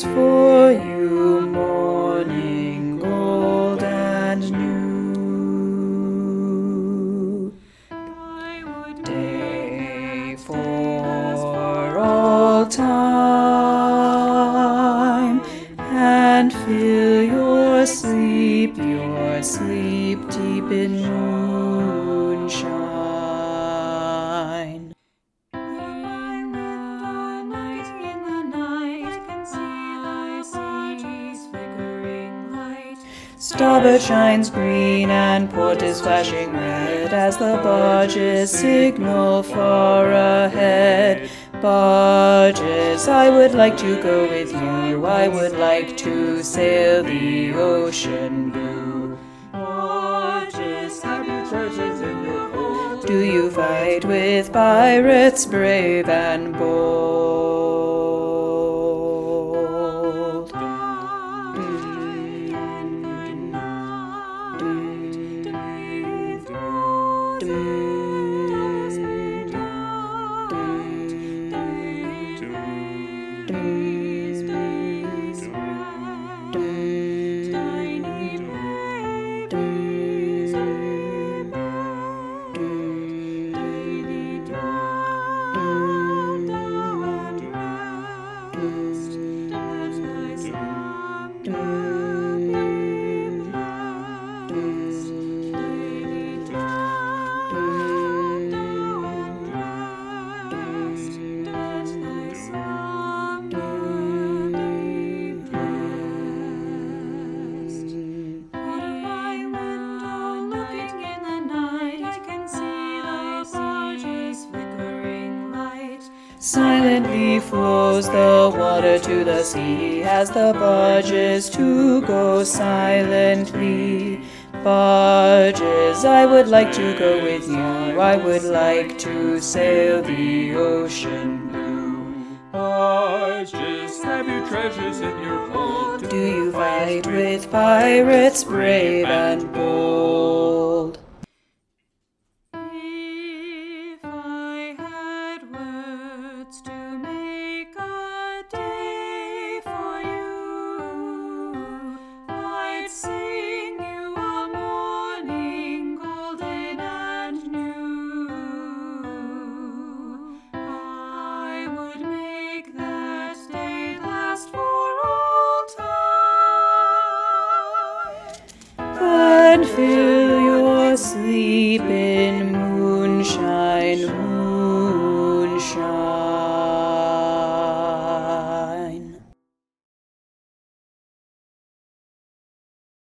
comes for you, morning gold and new. Day for all time, and fill your sleep deep in moonshine. Starboard shines green and port is flashing red as the barges signal far ahead. Barges, I would like to go with you, I would like to sail the ocean blue. Barges, have you treasures in your hold? Do you fight with pirates brave and bold? Silently flows the water to the sea as the barges to go silently. Barges, I would like to go with you, I would like to sail the ocean blue. Barges, have you treasures in your hold? Do you fight with pirates brave and bold?